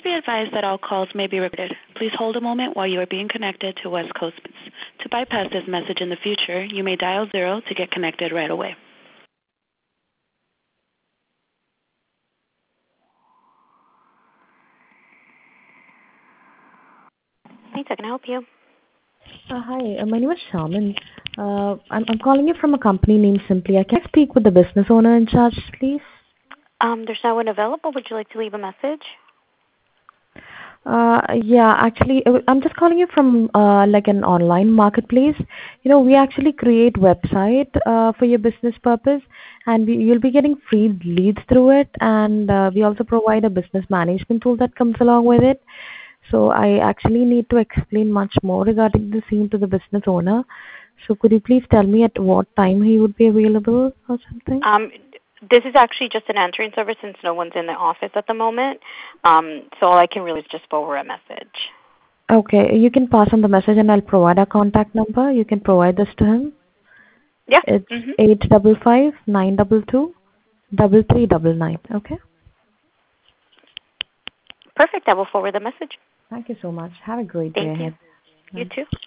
be advised that all calls may be recorded. Please hold a moment while you are being connected to West Coast. To bypass this message in the future, you may dial 0 to get connected right away. Thanks, I can help you. Hi, my name is Shaman. I'm calling you from a company named Simply. I can speak with the business owner in charge, please. There's no one available. Would you like to leave a message? Yeah, actually, I'm just calling you from like an online marketplace. You know, we actually create website for your business purpose, and you'll be getting free leads through it. And we also provide a business management tool that comes along with it. So I actually need to explain much more regarding the same to the business owner. So could you please tell me at what time he would be available or something? This is actually just an answering service since no one's in the office at the moment. So all I can really is just forward a message. Okay, you can pass on the message and I'll provide a contact number. You can provide this to him. Yeah. It's 855-922-3399. Okay? Perfect. I will forward the message. Thank you so much. Have a great day Thank you. ahead. You Bye. too.